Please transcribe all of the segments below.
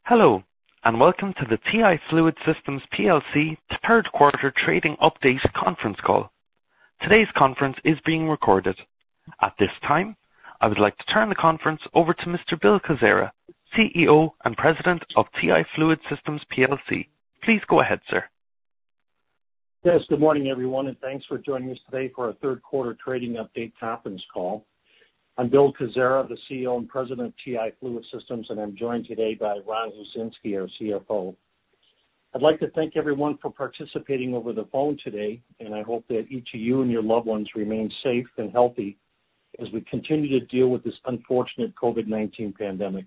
Hello, and welcome to the TI Fluid Systems plc third quarter trading update conference call. Today's conference is being recorded. At this time, I would like to turn the conference over to Mr. Bill Cazzara, CEO and President of TI Fluid Systems plc. Please go ahead, sir. Yes, good morning, everyone, and thanks for joining us today for our third quarter trading update conference call. I'm Bill Cazzara, the CEO and President of TI Fluid Systems, and I'm joined today by Ron Husinski, our CFO. I'd like to thank everyone for participating over the phone today, and I hope that each of you and your loved ones remain safe and healthy as we continue to deal with this unfortunate COVID-19 pandemic.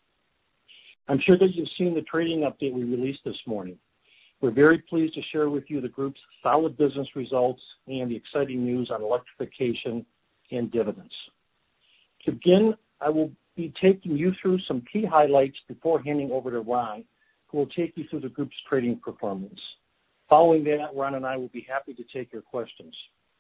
I'm sure that you've seen the trading update we released this morning. We're very pleased to share with you the group's solid business results and the exciting news on electrification and dividends. To begin, I will be taking you through some key highlights before handing over to Ron, who will take you through the group's trading performance. Following that, Ron and I will be happy to take your questions.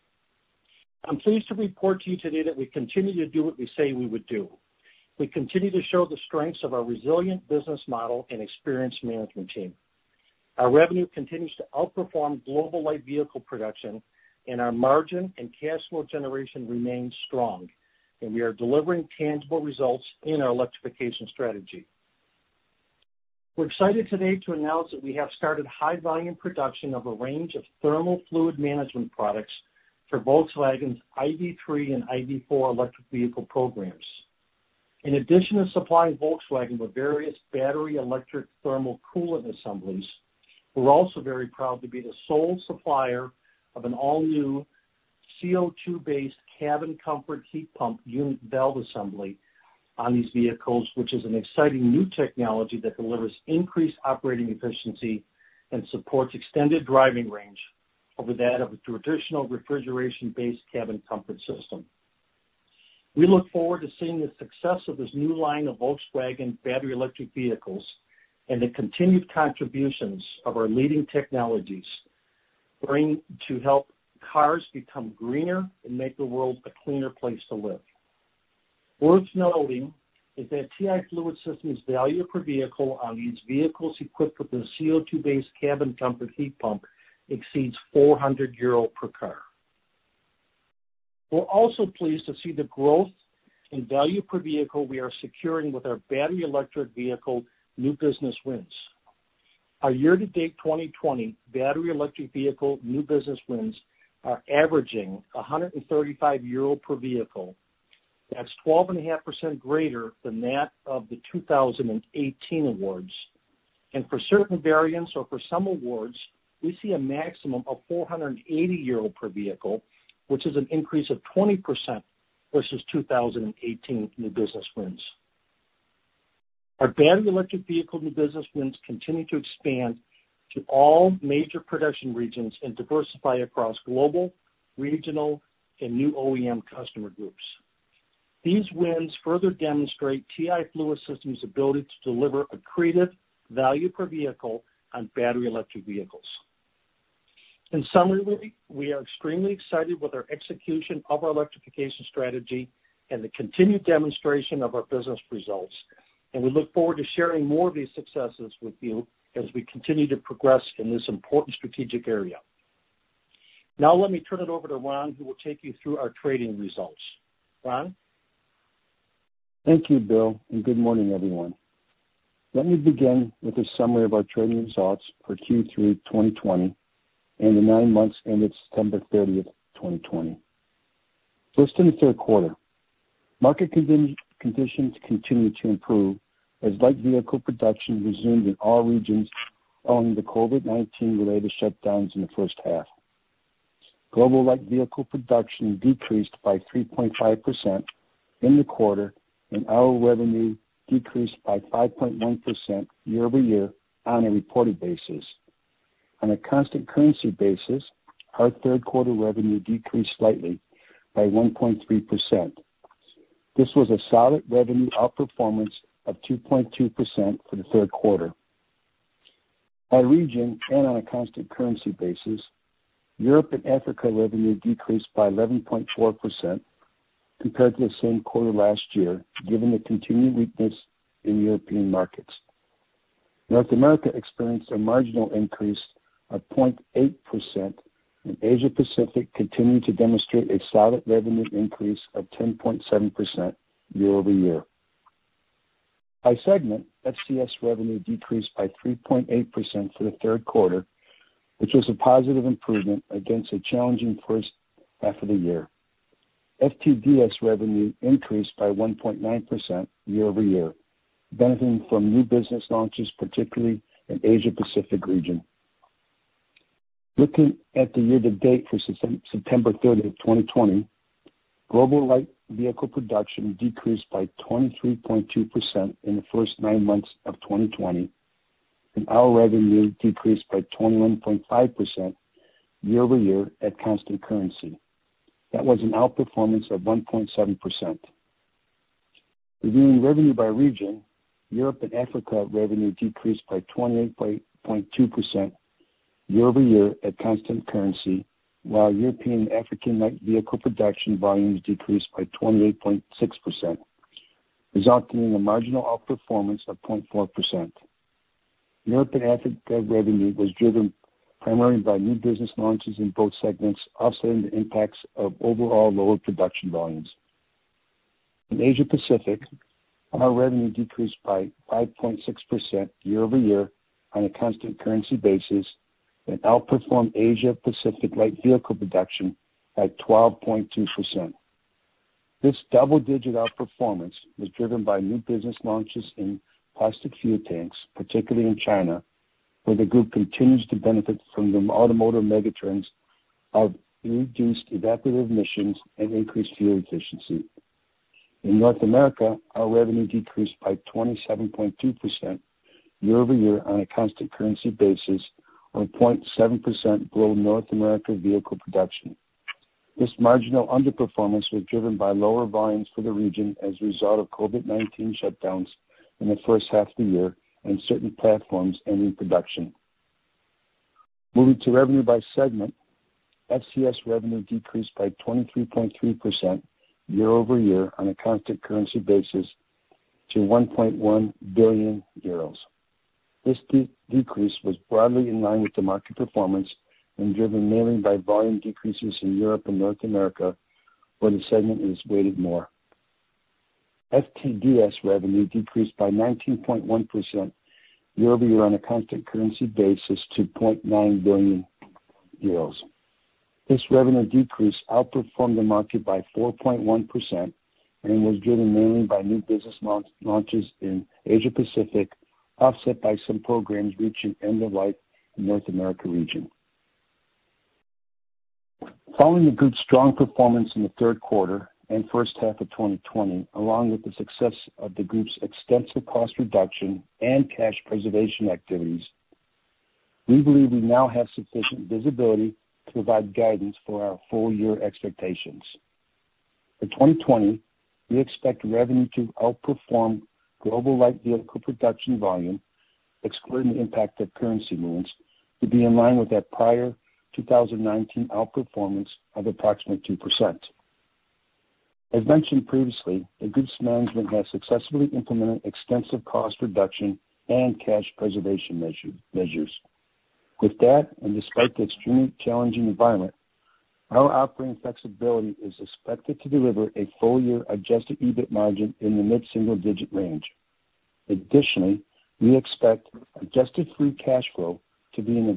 I'm pleased to report to you today that we continue to do what we say we would do. We continue to show the strengths of our resilient business model and experienced management team. Our revenue continues to outperform global light vehicle production, and our margin and cash flow generation remains strong, and we are delivering tangible results in our electrification strategy. We're excited today to announce that we have started high-volume production of a range of thermal fluid management products for Volkswagen's ID.3 and ID.4 electric vehicle programs. In addition to supplying Volkswagen with various battery electric thermal coolant assemblies, we're also very proud to be the sole supplier of an all-new CO2-based cabin comfort heat pump unit valve assembly on these vehicles, which is an exciting new technology that delivers increased operating efficiency and supports extended driving range over that of a traditional refrigeration-based cabin comfort system. We look forward to seeing the success of this new line of Volkswagen battery electric vehicles and the continued contributions of our leading technologies bring to help cars become greener and make the world a cleaner place to live. Worth noting is that TI Fluid Systems' value per vehicle on these vehicles equipped with the CO2-based cabin comfort heat pump exceeds €400 per car. We're also pleased to see the growth in value per vehicle we are securing with our battery electric vehicle new business wins. Our year-to-date 2020 battery electric vehicle new business wins are averaging €135 per vehicle. That's 12.5% greater than that of the 2018 awards. And for certain variants or for some awards, we see a maximum of €480 per vehicle, which is an increase of 20% versus 2018 new business wins. Our battery electric vehicle new business wins continue to expand to all major production regions and diversify across global, regional, and new OEM customer groups. These wins further demonstrate TI Fluid Systems' ability to deliver accretive value per vehicle on battery electric vehicles. In summary, we are extremely excited with our execution of our electrification strategy and the continued demonstration of our business results, and we look forward to sharing more of these successes with you as we continue to progress in this important strategic area. Now let me turn it over to Ron, who will take you through our trading results. Ron? Thank you, Bill, and good morning, everyone. Let me begin with a summary of our trading results for Q3 2020 and the 9 months ended September 30th, 2020. First, in the third quarter, market conditions continue to improve as light vehicle production resumed in all regions following the COVID-19 related shutdowns in the first half. Global light vehicle production decreased by 3.5% in the quarter, and our revenue decreased by 5.1% year over year on a reported basis. On a constant currency basis, our third quarter revenue decreased slightly by 1.3%. This was a solid revenue outperformance of 2.2% for the third quarter. By region and on a constant currency basis, Europe and Africa revenue decreased by 11.4% compared to the same quarter last year, given the continued weakness in European markets. North America experienced a marginal increase of 0.8%, and Asia Pacific continued to demonstrate a solid revenue increase of 10.7% year over year. By segment, FCS revenue decreased by 3.8% for the third quarter, which was a positive improvement against a challenging first half of the year. FTDS revenue increased by 1.9% year over year, benefiting from new business launches, particularly in Asia Pacific region. Looking at the year-to-date for September 30th, 2020, global light vehicle production decreased by 23.2% in the first 9 months of 2020, and our revenue decreased by 21.5% year over year at constant currency. That was an outperformance of 1.7%. Reviewing revenue by region, Europe and Africa revenue decreased by 28.2% year over year at constant currency, while European and African light vehicle production volumes decreased by 28.6%, resulting in a marginal outperformance of 0.4%. Europe and Africa revenue was driven primarily by new business launches in both segments, offsetting the impacts of overall lower production volumes. In Asia Pacific, our revenue decreased by 5.6% year over year on a constant currency basis and outperformed Asia Pacific light vehicle production by 12.2%. This double-digit outperformance was driven by new business launches in plastic fuel tanks, particularly in China, where the group continues to benefit from the automotive megatrends of reduced evaporative emissions and increased fuel efficiency. In North America, our revenue decreased by 27.2% year over year on a constant currency basis, or 0.7% below North America vehicle production. This marginal underperformance was driven by lower volumes for the region as a result of COVID-19 shutdowns in the first half of the year and certain platforms ending production. Moving to revenue by segment, FCS revenue decreased by 23.3% year over year on a constant currency basis to 1.1 billion euros. This decrease was broadly in line with the market performance and driven mainly by volume decreases in Europe and North America, where the segment is weighted more. FTDS revenue decreased by 19.1% year over year on a constant currency basis to 0.9 billion euros. This revenue decrease outperformed the market by 4.1% and was driven mainly by new business launches in Asia Pacific, offset by some programs reaching end of life in North America region. Following the group's strong performance in the third quarter and first half of 2020, along with the success of the group's extensive cost reduction and cash preservation activities, we believe we now have sufficient visibility to provide guidance for our full year expectations. For 2020, we expect revenue to outperform global light vehicle production volume, excluding the impact of currency movements, to be in line with that prior 2019 outperformance of approximately 2%. As mentioned previously, the group's management has successfully implemented extensive cost reduction and cash preservation measures. With that, and despite the extremely challenging environment, our operating flexibility is expected to deliver a full-year adjusted EBIT margin in the mid-single-digit range. Additionally, we expect adjusted free cash flow to be in the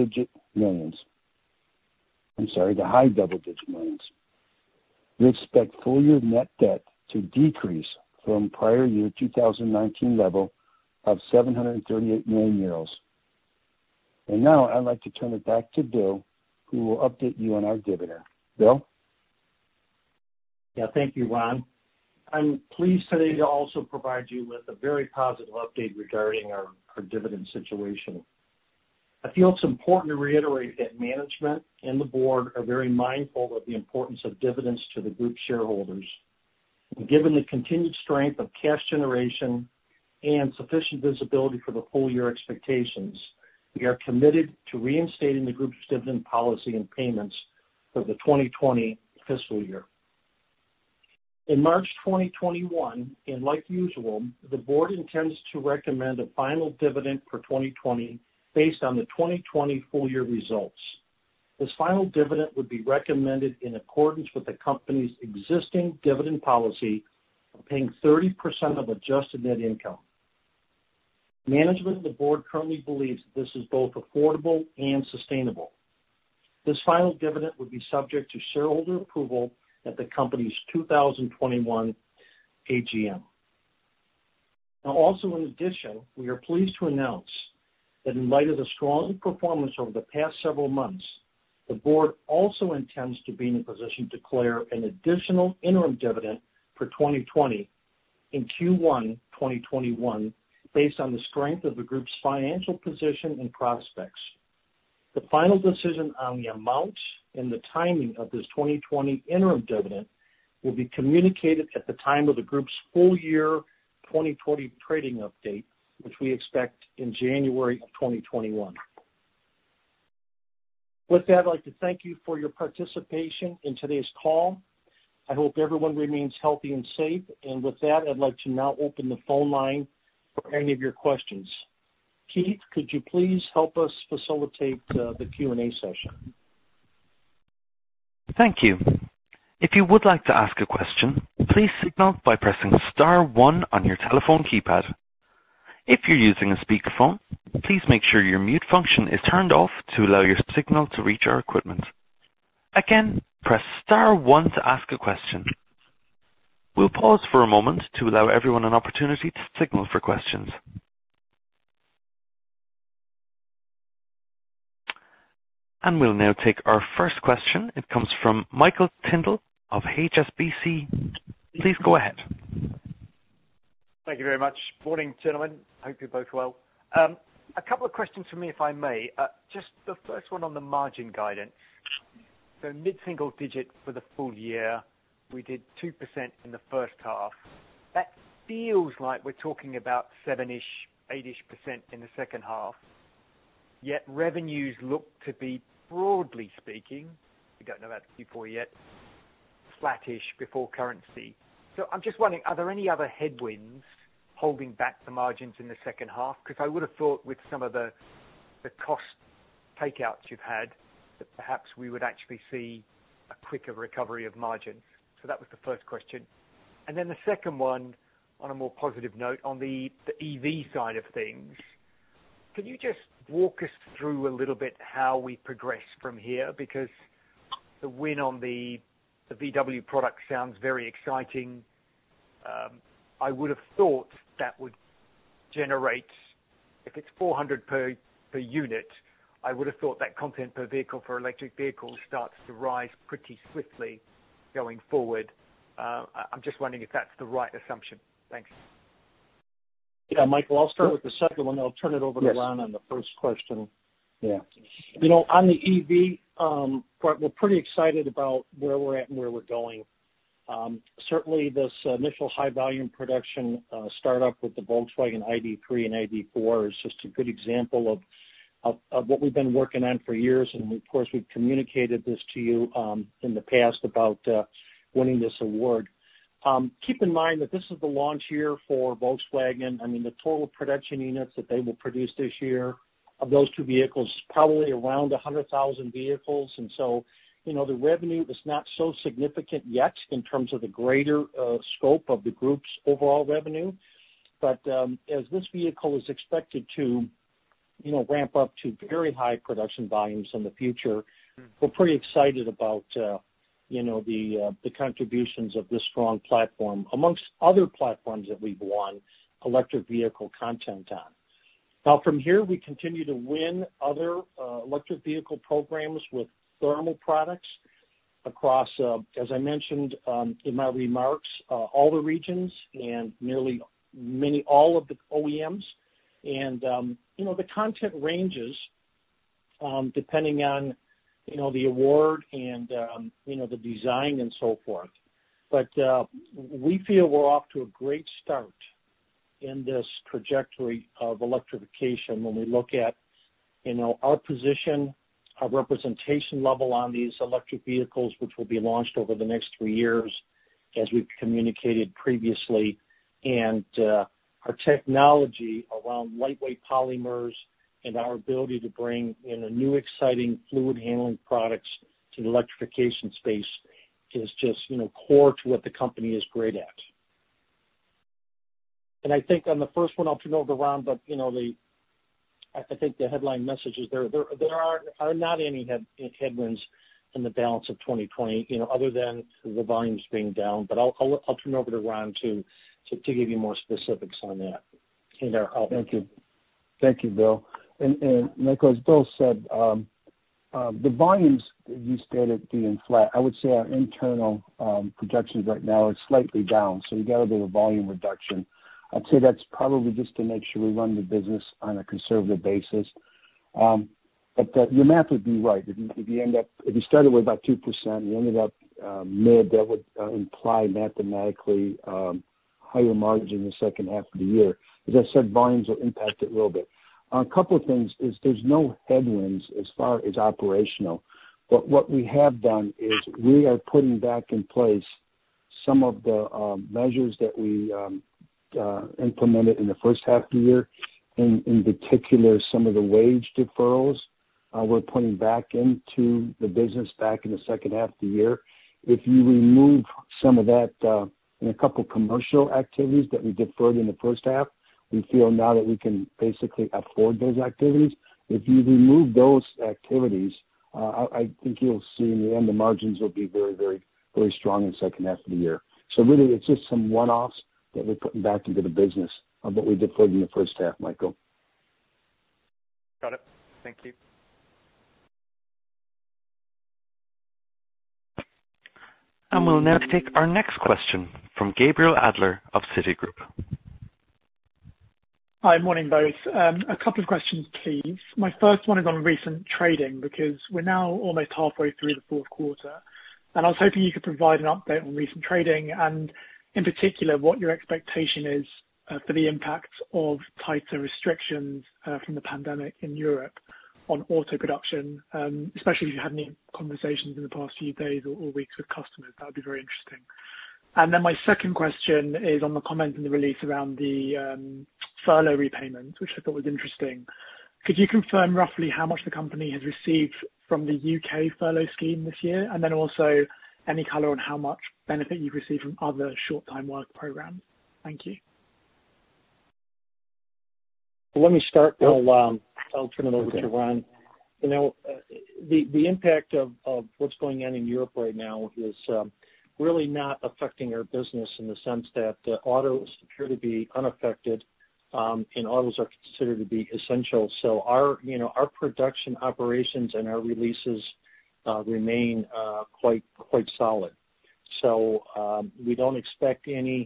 high double-digit millions. We expect full-year net debt to decrease from prior year 2019 level of 738 million euros. And now I'd like to turn it back to Bill, who will update you on our dividend. Bill? Yeah, thank you, Ron. I'm pleased today to also provide you with a very positive update regarding our dividend situation. I feel it's important to reiterate that management and the board are very mindful of the importance of dividends to the group shareholders. And given the continued strength of cash generation and sufficient visibility for the full year expectations, we are committed to reinstating the group's dividend policy and payments for the 2020 fiscal year. In March 2021, and like usual, the board intends to recommend a final dividend for 2020 based on the 2020 full year results. This final dividend would be recommended in accordance with the company's existing dividend policy of paying 30% of adjusted net income. Management of the board currently believes that this is both affordable and sustainable. This final dividend would be subject to shareholder approval at the company's 2021 AGM. Now, also in addition, we are pleased to announce that in light of the strong performance over the past several months, the board also intends to be in a position to declare an additional interim dividend for 2020 in Q1 2021 based on the strength of the group's financial position and prospects. The final decision on the amount and the timing of this 2020 interim dividend will be communicated at the time of the group's full year 2020 trading update, which we expect in January of 2021. With that, I'd like to thank you for your participation in today's call. I hope everyone remains healthy and safe. And with that, I'd like to now open the phone line for any of your questions. Keith, could you please help us facilitate the Q&A session? Thank you. If you would like to ask a question, please signal by pressing star 1 on your telephone keypad. If you're using a speakerphone, please make sure your mute function is turned off to allow your signal to reach our equipment. Again, press star 1 to ask a question. We'll pause for a moment to allow everyone an opportunity to signal for questions. And we'll now take our first question. It comes from Michael Tyndall of HSBC. Please go ahead. Thank you very much. Morning, gentlemen. Hope you're both well. A couple of questions from me, if I may. Just the first one on the margin guidance. So mid-single digit for the full year. We did 2% in the first half. That feels like we're talking about 7-ish, 8-ish% in the second half. Yet revenues look to be, broadly speaking, we don't know about Q4 yet, flattish before currency. So I'm just wondering, are there any other headwinds holding back the margins in the second half? Because I would have thought with some of the cost takeouts you've had, that perhaps we would actually see a quicker recovery of margins. So that was the first question. And then the second one, on a more positive note, on the EV side of things, can you just walk us through a little bit how we progress from here? Because the win on the VW product sounds very exciting. I would have thought that would generate, if it's 400 per unit, I would have thought that content per vehicle for electric vehicles starts to rise pretty swiftly going forward. I'm just wondering if that's the right assumption. Thanks. Yeah, Michael, I'll start with the second one. I'll turn it over to Ron on the first question. Yeah. You know, on the EV, we're pretty excited about where we're at and where we're going. Certainly, this initial high-volume production startup with the Volkswagen ID3 and ID4 is just a good example of what we've been working on for years. And, of course, we've communicated this to you in the past about winning this award. Keep in mind that this is the launch year for Volkswagen. I mean, the total production units that they will produce this year of those two vehicles is probably around 100,000 vehicles. And so, you know, the revenue is not so significant yet in terms of the greater scope of the group's overall revenue. But as this vehicle is expected to, you know, ramp up to very high production volumes in the future, we're pretty excited about you know, the contributions of this strong platform, amongst other platforms that we've won electric vehicle content on. Now, from here, we continue to win other electric vehicle programs with thermal products across, as I mentioned in my remarks, all the regions and nearly all of the OEMs. And, you know, the content ranges depending on, you know, the award and, you know, the design and so forth. But we feel we're off to a great start in this trajectory of electrification when we look at, you know, our position, our representation level on these electric vehicles, which will be launched over the next 3 years, as we've communicated previously, and our technology around lightweight polymers and our ability to bring in a new exciting fluid handling products to the electrification space is just, core to what the company is great at. And I think on the first one, I'll turn over to Ron, but, I think the headline message is there are not any headwinds in the balance of 2020, other than the volumes being down. But I'll turn over to Ron to give you more specifics on that. Thank you, Bill. And Michael, as Bill said, the volumes you stated being flat, I would say our internal projections right now are slightly down. So you got a bit of volume reduction. I'd say that's probably just to make sure we run the business on a conservative basis. But your math would be right. If you started with about 2%, you ended up mid, that would imply mathematically higher margin in the second half of the year. As I said, volumes will impact it a little bit. A couple of things is there's no headwinds as far as operational. But what we have done is we are putting back in place some of the measures that we implemented in the first half of the year. In particular, some of the wage deferrals we're putting back into the business back in the second half of the year. If you remove some of that in a couple commercial activities that we deferred in the first half, we feel now that we can basically afford those activities. If you remove those activities, I think you'll see in the end the margins will be very, very, very strong in the second half of the year. So really, it's just some one-offs that we're putting back into the business of what we deferred in the first half, Michael. Got it. Thank you. And we'll now take our next question from Gabriel Adler of Citigroup. Hi, morning both. A couple of questions, please. My first one is on recent trading because we're now almost halfway through the fourth quarter. And I was hoping you could provide an update on recent trading and in particular what your expectation is for the impact of tighter restrictions from the pandemic in Europe on auto production, especially if you had any conversations in the past few days or weeks with customers. That would be very interesting. And then my second question is on the comment in the release around the furlough repayment, which I thought was interesting. Could you confirm roughly how much the company has received from the UK furlough scheme this year? And then also any color on how much benefit you've received from other short-time work programs? Thank you. Well, let me start. I'll turn it over to Ron. The impact of what's going on in Europe right now is really not affecting our business in the sense that autos appear to be unaffected, and autos are considered to be essential. So our production operations and our releases remain quite solid. So we don't expect any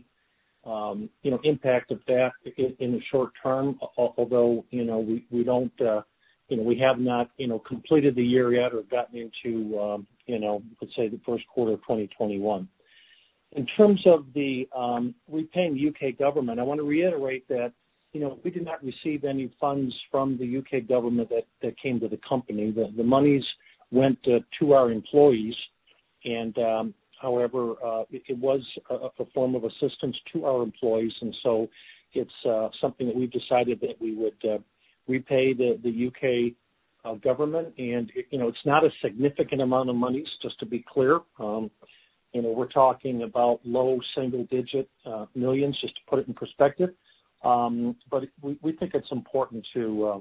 impact of that in the short term. Although we don't we have not completed the year yet or gotten into let's say the first quarter of 2021. In terms of the repaying the UK government, I want to reiterate that we did not receive any funds from the UK government that came to the company. The monies went to our employees, and however, it was a form of assistance to our employees, and so it's something that we've decided that we would repay the UK government, and it's not a significant amount of monies, just to be clear. We're talking about low single-digit millions, just to put it in perspective. But we think it's important to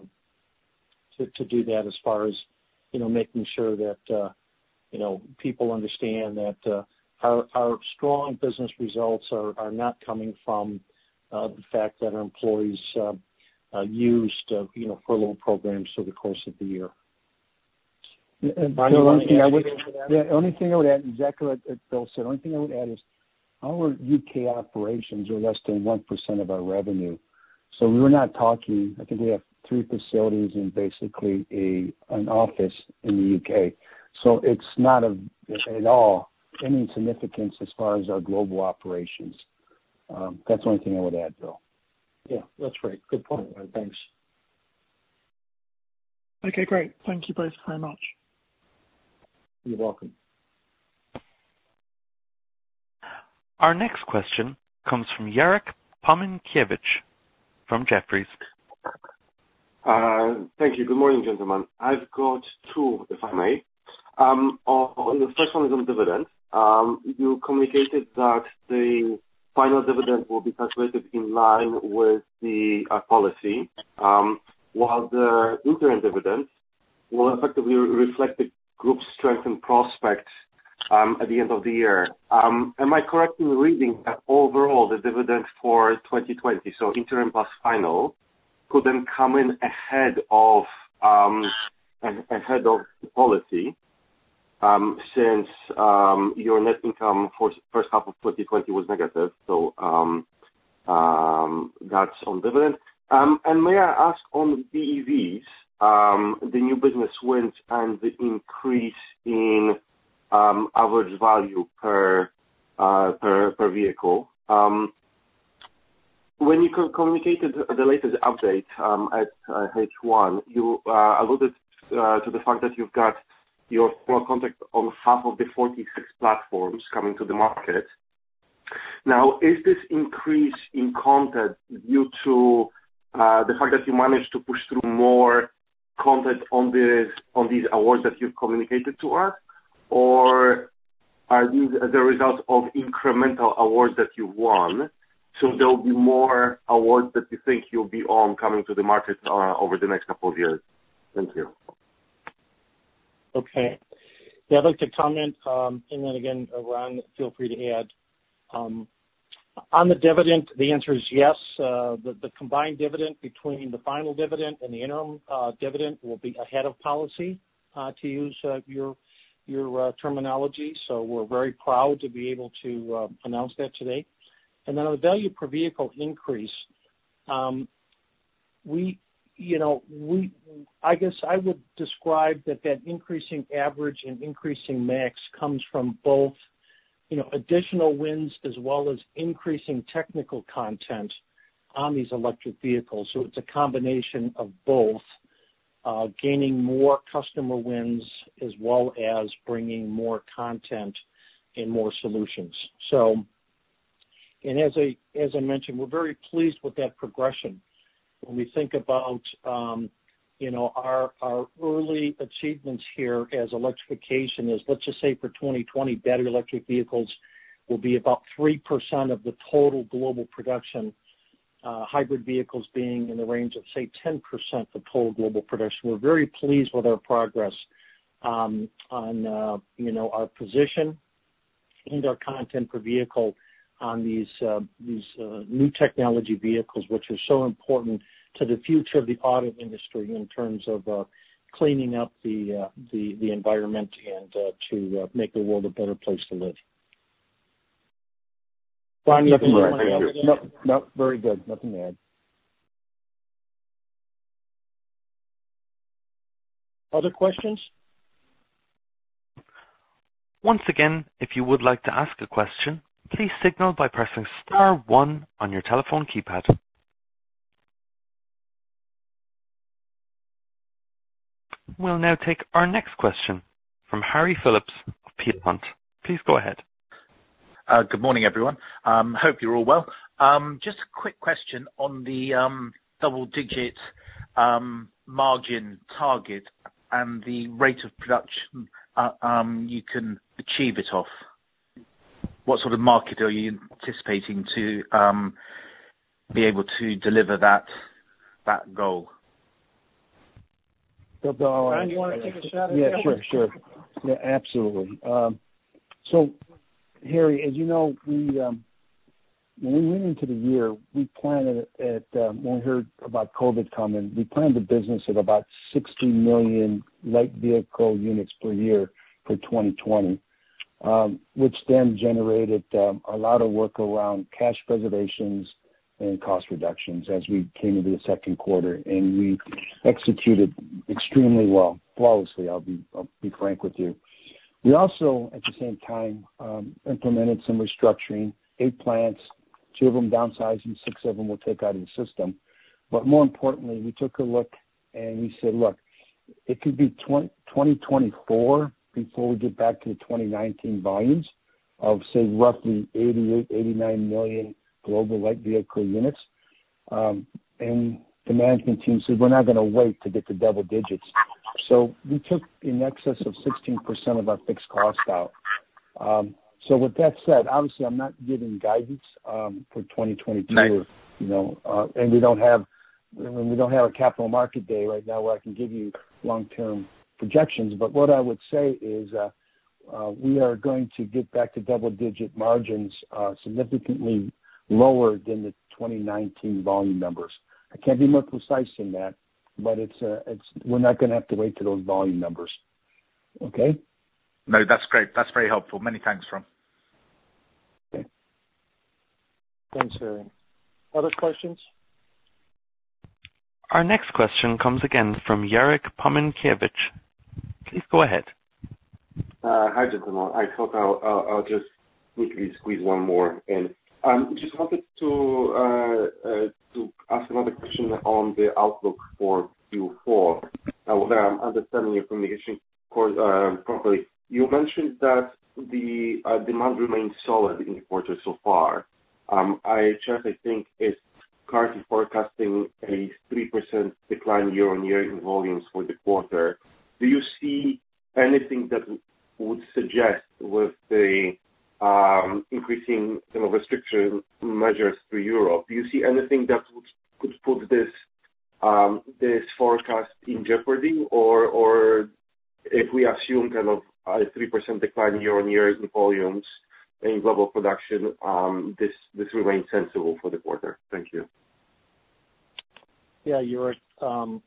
do that as far as making sure that people understand that our strong business results are not coming from the fact that our employees used furlough programs through the course of the year. The only thing I would add, exactly what Bill said, the only thing I would add is our UK operations are less than 1% of our revenue. So we were not talking, I think we have 3 facilities and basically an office in the UK. So it's not at all any significance as far as our global operations. That's the only thing I would add, Bill. Yeah, that's right. Good point, Ron. Thanks. Okay, great. Thank you both very much. You're welcome. Our next question comes from Jarek Pominkiewicz from Jefferies. Thank you. Good morning, gentlemen. I've got two, if I may. The first one is on dividend. You communicated that the final dividend will be calculated in line with the policy, while the interim dividend will effectively reflect the group's strength and prospects at the end of the year. Am I correct in reading that overall the dividend for 2020, so interim plus final, could then come in ahead of the policy, since your net income for first half of 2020 was negative? So that's on dividend. And may I ask on BEVs, the new business wins and the increase in average value per vehicle. When you communicated the latest update at H1, you alluded to the fact that you've got your full contract on half of the 46 platforms coming to the market. Now, is this increase in content due to the fact that you managed to push through more content on these awards that you've communicated to us, or are these the result of incremental awards that you've won? So there will be more awards that you think you'll be on coming to the market over the next couple of years. Thank you. Okay. Yeah, I'd like to comment, and then again, Ron, feel free to add. On the dividend, the answer is yes. The combined dividend between the final dividend and the interim dividend will be ahead of policy, to use your terminology. So we're very proud to be able to announce that today. And then on the value per vehicle increase, I guess I would describe that increasing average and increasing max comes from both, additional wins as well as increasing technical content on these electric vehicles. So it's a combination of both, gaining more customer wins as well as bringing more content and more solutions. So, and as I mentioned, we're very pleased with that progression. When we think about, our early achievements here as electrification is, let's just say for 2020, battery electric vehicles will be about 3% of the total global production, hybrid vehicles being in the range of, say, 10% of total global production. We're very pleased with our progress on our position and our content per vehicle on these new technology vehicles, which are so important to the future of the auto industry in terms of cleaning up the environment and to make the world a better place to live. Ron, nothing to add. No, very good. Nothing to add. Other questions? Once again, if you would like to ask a question, please signal by pressing star 1 on your telephone keypad. We'll now take our next question from Harry Phillips of Peel Hunt. Please go ahead. Good morning, everyone. Hope you're all well. Just a quick question on the double-digit margin target and the rate of production you can achieve it off. What sort of market are you anticipating to be able to deliver that goal? Ron, you want to take a shot at that? Yeah, sure. Yeah, absolutely. So, Harry, as you know, when we went into the year, we planned when we heard about COVID coming, we planned the business at about 60 million light vehicle units per year for 2020, which then generated a lot of work around cash preservations and cost reductions as we came into the second quarter, and we executed extremely well, flawlessly. I'll be frank with you. We also, at the same time, implemented some restructuring, 8 plants, 2 of them downsizing, 6 of them we'll take out of the system. But more importantly, we took a look and we said, look, it could be 2024 before we get back to the 2019 volumes. of, say, roughly 88, 89 million global light vehicle units. And the management team said, we're not going to wait to get to double digits. So we took in excess of 16% of our fixed cost out. So with that said, obviously I'm not giving guidance for 2022. Nice. And we don't have a capital market day right now where I can give you long-term projections. But what I would say is we are going to get back to double-digit margins significantly lower than the 2019 volume numbers. I can't be more precise than that, but we're not going to have to wait to those volume numbers. Okay? No, that's great. That's very helpful. Many thanks, Ron. Okay. Thanks, Harry. Other questions? Our next question comes again from Jarek Pominkiewicz. Please go ahead. Hi, gentlemen. I thought I'll just quickly squeeze one more in. Just wanted to ask another question on the outlook for Q4. Whether I'm understanding your communication properly. You mentioned that the demand remains solid in the quarter so far. IHS, I think, is currently forecasting a 3% decline year-on-year in volumes for the quarter. Do you see anything that would suggest with the increasing restriction measures through Europe, do you see anything that could put this forecast in jeopardy, or if we assume kind of a 3% decline year-on-year in volumes in global production, this remains sensible for the quarter? Thank you. Yeah, you're right.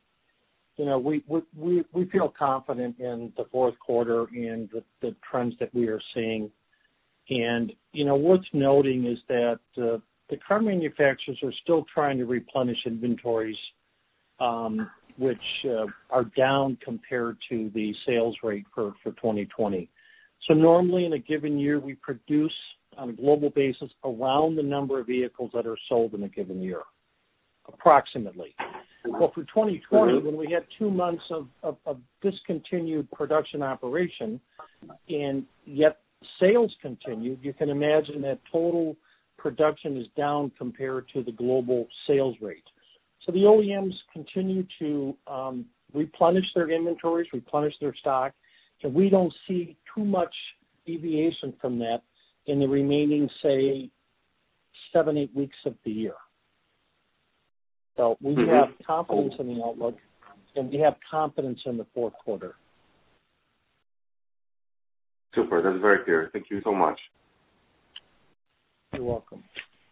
We feel confident in the fourth quarter and the trends that we are seeing. And, worth noting is that the car manufacturers are still trying to replenish inventories, which are down compared to the sales rate for 2020. So normally in a given year, we produce on a global basis around the number of vehicles that are sold in a given year, approximately. Well, for 2020, when we had 2 months of discontinued production operation and yet sales continued, you can imagine that total production is down compared to the global sales rate. So the OEMs continue to replenish their inventories, replenish their stock, and we don't see too much deviation from that in the remaining, say, 7-8 weeks of the year. So we have confidence in the outlook, and we have confidence in the fourth quarter. Super. That's very clear. Thank you so much. You're welcome.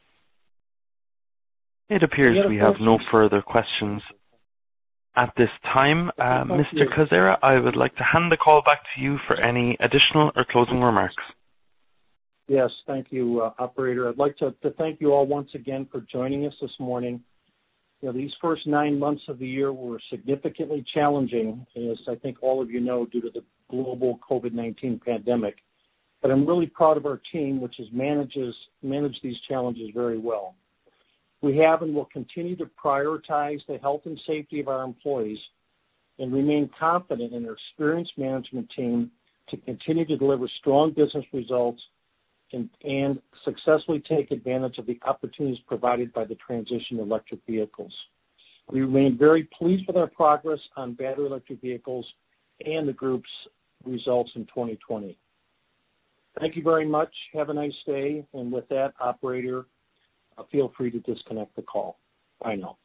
It appears we have no further questions at this time. Mr. Koczera, I would like to hand the call back to you for any additional or closing remarks. Yes, thank you, operator. I'd like to thank you all once again for joining us this morning. These first 9 months of the year were significantly challenging, as I think all of you know, due to the global COVID-19 pandemic. But I'm really proud of our team, which has managed these challenges very well. We have and will continue to prioritize the health and safety of our employees and remain confident in our experienced management team to continue to deliver strong business results and successfully take advantage of the opportunities provided by the transition to electric vehicles. We remain very pleased with our progress on battery electric vehicles and the group's results in 2020. Thank you very much. Have a nice day. And with that, operator, feel free to disconnect the call. Bye now.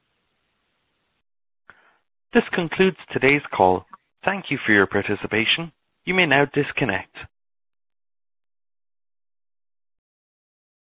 This concludes today's call. Thank you for your participation. You may now disconnect.